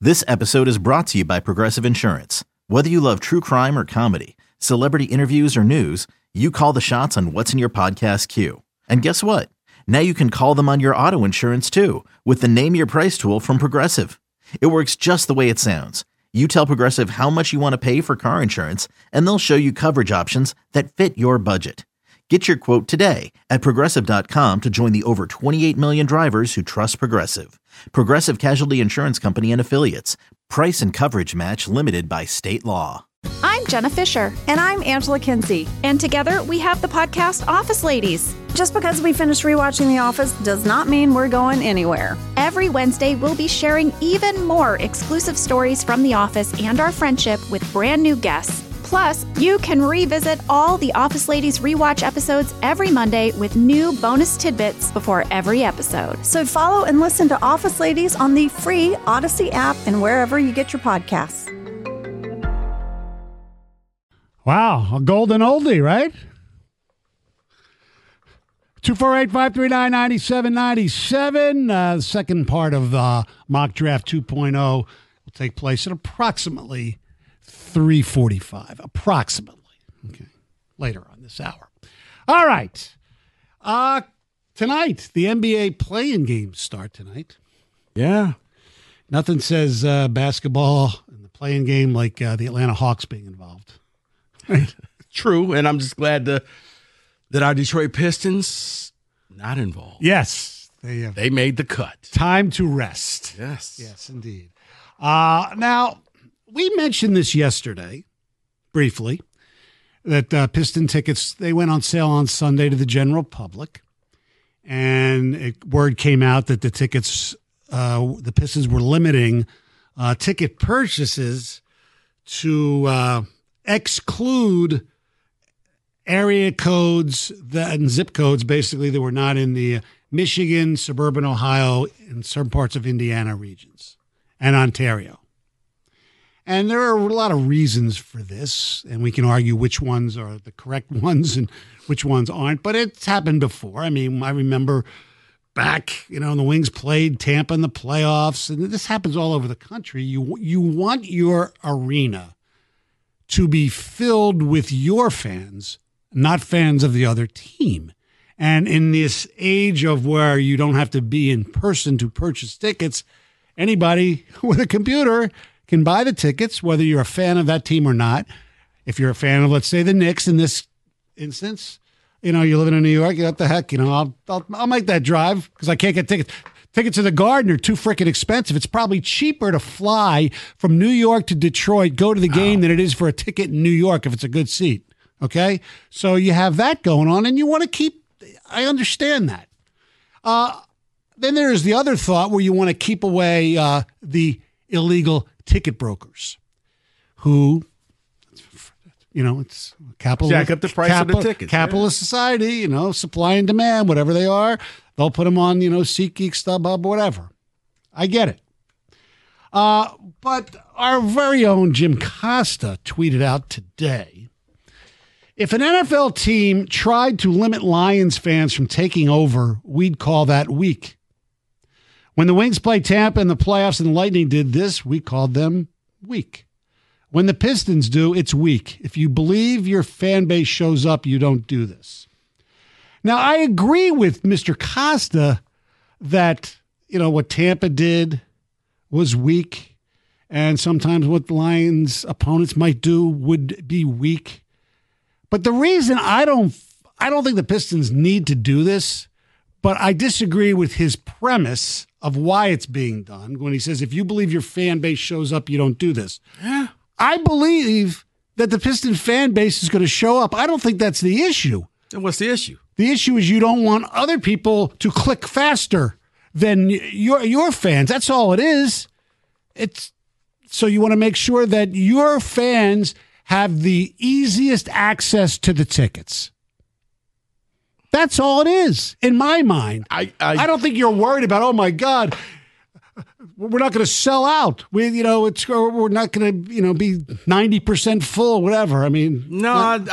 This episode is brought to you by Progressive Insurance. Whether you love true crime or comedy, celebrity interviews or news, you call the shots on what's in your podcast queue. And guess what? Now you can call them on your auto insurance too with the Name Your Price tool from Progressive. It works just the way it sounds. You tell Progressive how much you want to pay for car insurance, and they'll show you coverage options that fit your budget. Get your quote today at Progressive.com to join the over 28 million drivers who trust Progressive. Progressive Casualty Insurance Company and Affiliates. Price and coverage match limited by state law. I'm Jenna Fisher. And I'm Angela Kinsey. And together we have the podcast Office Ladies. Just because we finished rewatching The Office does not mean we're going anywhere. Every Wednesday, we'll be sharing even more exclusive stories from The Office and our friendship with brand new guests. Plus, you can revisit all the Office Ladies rewatch episodes every Monday with new bonus tidbits before every episode. So follow and listen to Office Ladies on the free Odyssey app and wherever you get your podcasts. Wow, a golden oldie, right? 248-539-9797. The second part of Mock Draft 2.0 will take place at approximately 3:45. Approximately. Okay. Later on this hour. All right. Tonight, the NBA play-in games start tonight. Yeah. Nothing says basketball in the play-in game like the Atlanta Hawks being involved. Right. True, and I'm just glad that our Detroit Pistons not involved. Yes. They made the cut. Time to rest. Yes. Yes, indeed. Now, we mentioned this yesterday, briefly, that Piston tickets, they went on sale on Sunday to the general public. And word came out that the tickets, the Pistons were limiting ticket purchases to exclude area codes and zip codes, basically, that were not in the Michigan, suburban Ohio, and some parts of Indiana regions and Ontario. And there are a lot of reasons for this, and we can argue which ones are the correct ones and which ones aren't, but it's happened before. I mean, I remember back, the Wings played Tampa in the playoffs, and this happens all over the country. You want your arena to be filled with your fans, not fans of the other team. And in this age of where you don't have to be in person to purchase tickets, anybody with a computer can buy the tickets, whether you're a fan of that team or not. If you're a fan of, let's say, the Knicks in this instance, you're living in New York, what the heck, I'll make that drive because I can't get tickets. Tickets to the Garden are too freaking expensive. It's probably cheaper to fly from New York to Detroit, go to the game than it is for a ticket in New York if it's a good seat. Okay? So you have that going on, and you want to keep, I understand that. Then there's the other thought where you want to keep away the illegal ticket brokers who, it's capitalist. Jack up the price of the tickets. Capitalist society, supply and demand, whatever they are. They'll put them on, SeatGeek, StubHub, whatever. I get it. But our very own Jim Costa tweeted out today, if an NFL team tried to limit Lions fans from taking over, we'd call that weak. When the Wings played Tampa in the playoffs and the Lightning did this, we called them weak. When the Pistons do, it's weak. If you believe your fan base shows up, you don't do this. Now, I agree with Mr. Costa that, what Tampa did was weak, and sometimes what the Lions' opponents might do would be weak. But the reason I don't think the Pistons need to do this, but I disagree with his premise of why it's being done when he says, if you believe your fan base shows up, you don't do this. Yeah. I believe that the Piston fan base is going to show up. I don't think that's the issue. Then what's the issue? The issue is you don't want other people to click faster than your fans. That's all it is. It's so you want to make sure that your fans have the easiest access to the tickets. That's all it is, in my mind. I don't think you're worried about, oh my God, we're not going to sell out. We're not going to, be 90% full, whatever. I mean, no,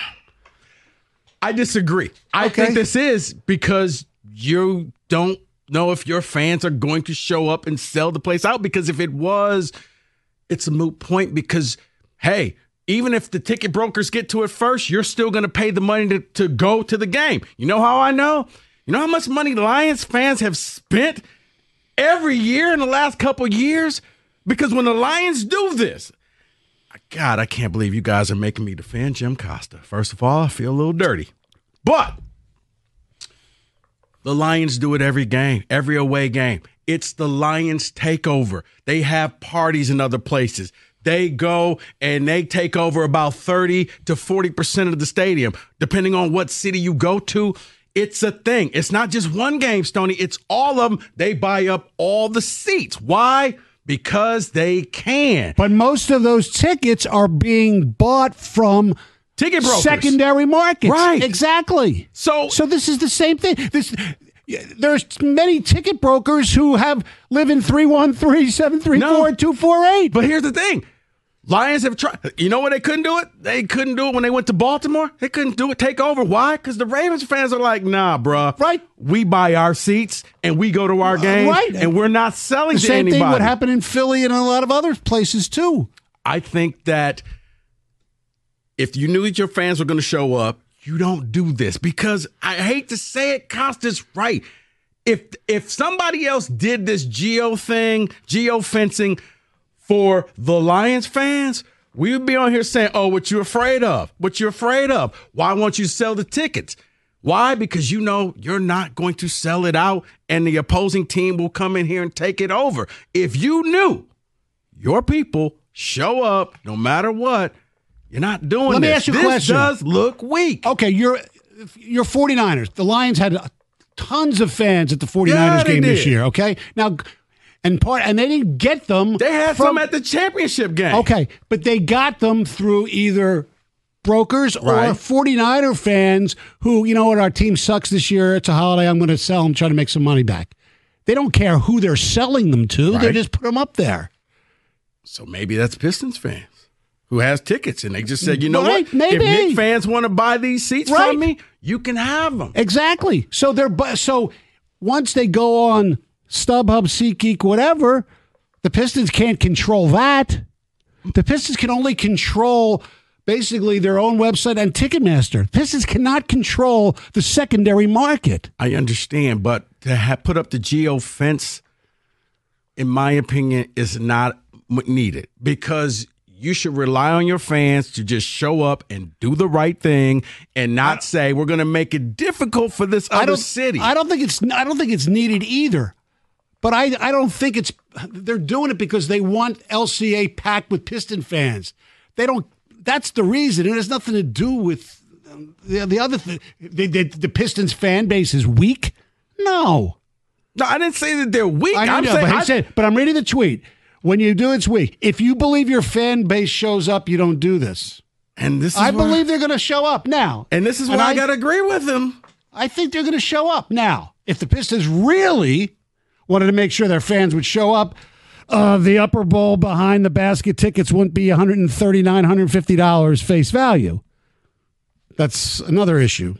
I disagree. I think this is because you don't know if your fans are going to show up and sell the place out, because if it was, it's a moot point because, hey, even if the ticket brokers get to it first, you're still going to pay the money to go to the game. You know how I know? You know how much money Lions fans have spent every year in the last couple of years? Because when the Lions do this, God, I can't believe you guys are making me defend Jim Costa. First of all, I feel a little dirty. But the Lions do it every game, every away game. It's the Lions takeover. They have parties in other places. They go and they take over about 30 to 40% of the stadium, depending on what city you go to. It's a thing. It's not just one game, Stoney. It's all of them. They buy up all the seats. Why? Because they can. But most of those tickets are being bought from ticket brokers, secondary markets. Right. Exactly. So this is the same thing. There's many ticket brokers who live in 313-734-248. But here's the thing. Lions have tried. You know what they couldn't do it? They couldn't do it when they went to Baltimore. They couldn't do it, take over. Why? Because the Ravens fans are like, nah, bruh. Right. We buy our seats and we go to our games. Right. And we're not selling to anybody. The same thing would happen in Philly and a lot of other places too. I think that if you knew that your fans were going to show up, you don't do this, because I hate to say it, Costa's right. If somebody else did this geofencing for the Lions fans, we would be on here saying, oh, what you afraid of? What you afraid of? Why won't you sell the tickets? Why? Because you know you're not going to sell it out and the opposing team will come in here and take it over. If you knew your people show up no matter what, you're not doing this. Let me ask you a question. This does look weak. Okay, you're 49ers. The Lions had tons of fans at the 49ers game this year, okay? Now, and they didn't get them. They had some at the championship game. Okay, but they got them through either brokers or 49er fans who, you know what, our team sucks this year. It's a holiday. I'm going to sell them, try to make some money back. They don't care who they're selling them to. They just put them up there. So maybe that's Pistons fans who has tickets, and they just said, you know what? Maybe. If Knicks fans want to buy these seats from me, you can have them. Exactly. So once they go on StubHub, SeatGeek, whatever, the Pistons can't control that. The Pistons can only control basically their own website and Ticketmaster. Pistons cannot control the secondary market. I understand, but to put up the geofence, in my opinion, is not needed, because you should rely on your fans to just show up and do the right thing and not say we're going to make it difficult for this other city. I don't think it's needed either. But I don't think they're doing it because they want LCA packed with Piston fans. They don't. That's the reason. It has nothing to do with the other thing. The Pistons fan base is weak. No, I didn't say that they're weak. But I'm reading the tweet. When you do, it's weak. If you believe your fan base shows up, you don't do this. And this is I believe they're going to show up now. And this is why I got to agree with them. I think they're going to show up now. If the Pistons really wanted to make sure their fans would show up, the upper bowl behind the basket tickets wouldn't be $139, $150 face value. That's another issue.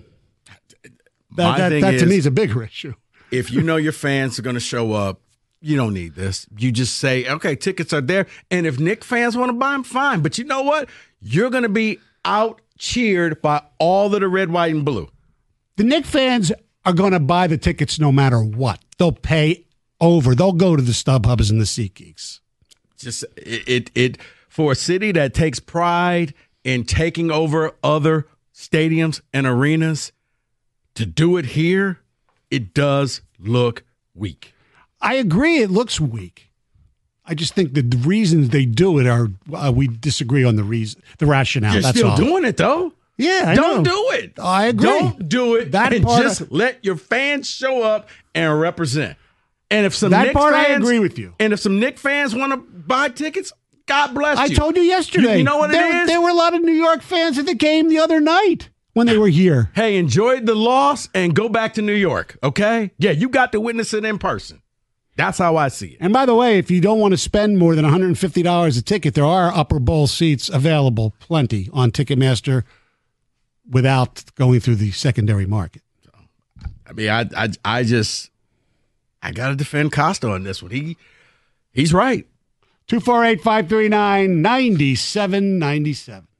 That to me is a bigger issue. If you know your fans are going to show up, you don't need this. You just say, okay, tickets are there. And if Knicks fans want to buy them, fine. But you know what? You're going to be out-cheered by all of the red, white, and blue. The Knicks fans are going to buy the tickets no matter what. They'll pay over. They'll go to the StubHubs and the SeatGeeks. Just it for a city that takes pride in taking over other stadiums and arenas, to do it here, it does look weak. I agree it looks weak. I just think the reasons they do it are we disagree on the rationale. You're That's still all. Doing it though. Yeah, I don't know. do it. I agree. Don't do it. That and part just let your fans show up and represent. And if some that Knicks part fans, I agree with you. And if some Knicks fans want to buy tickets, God bless you. I told you yesterday. You know what it is? There were a lot of New York fans at the game the other night when they were here. Hey, enjoy the loss and go back to New York, okay? Yeah, you got to witness it in person. That's how I see it. And by the way, if you don't want to spend more than $150 a ticket, there are upper bowl seats available, plenty, on Ticketmaster without going through the secondary market. I mean, I just I got to defend Costa on this one. He's right. 248-539-9797.